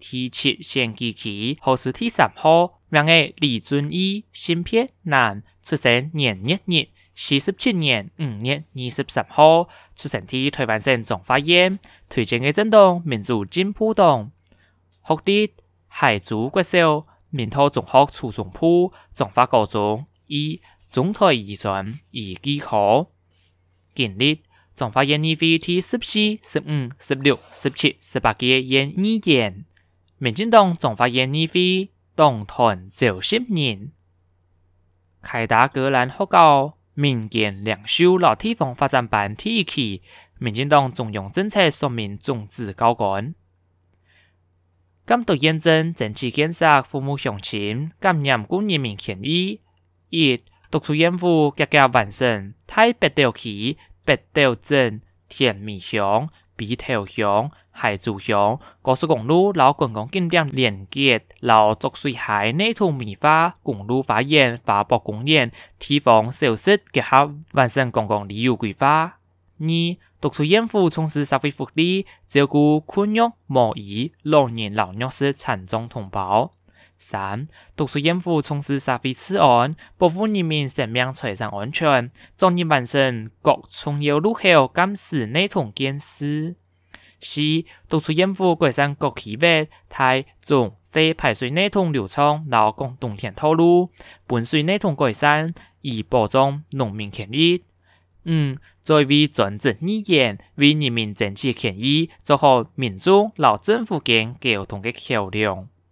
第7线机器何时第3号，名为李遵义，新片男，出生年月日47年5月23号，出生于台湾省彰化县，推荐的政党民主进步党，学历海珠国小、明桃中学初中部、彰化高中以中台遗传以技考，经历彰化县议会第14、15、16、17、18届县议员，民进党彰化县议会党团90人，开大荷兰学校民间领袖老地方发展班第1期，民进党中央政策说明种子高官，监督验证政治建设父母乡亲，感染顾人民权益。1. 读书验府结结完成，太北斗区、北斗镇、田米乡、鼻头乡、海珠乡高速公路老公共景点连接老浊水海内土米花公路花园花博公园地方小设结合完成公共旅游规划。2. 读书验府从事社会福利，照顾困弱、无依、老年老弱势残障同胞。3. 读书验府从事社会治安，保护人民生命财产安全，专业完成各重要路口监视内统建设。4. 读书验府改善各区域台中西排水内统流畅，劳工冬天道路，本水内统改善，以保障农民权益。5. 在为专职议员为人民争取权益，做好民主老政府间沟通的桥梁。